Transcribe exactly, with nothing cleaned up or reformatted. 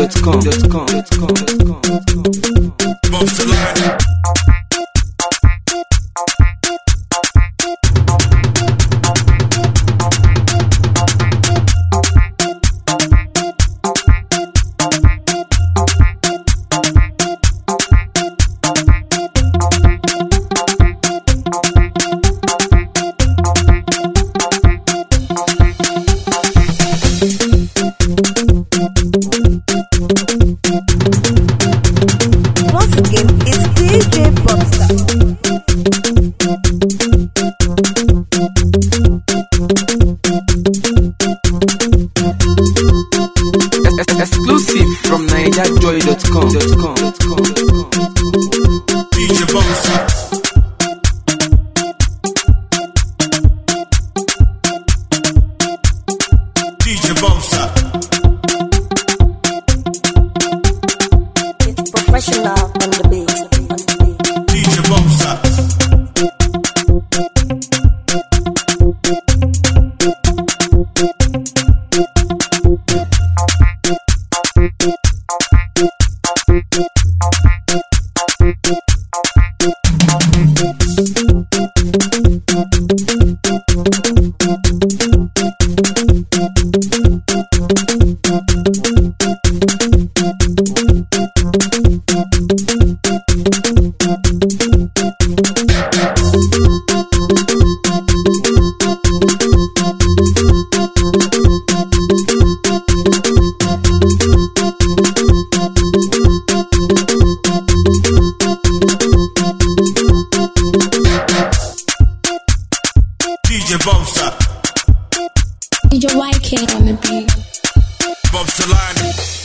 dot com dot com dot com dot com. Bumps the line. Exclusive from Naija Joy dot com dot com dot com dot com. D J Bumps. D J Bumps. It's professional on the beat. D J Bumps. D J Bumps. D J Y K on the beat. Bumps the line.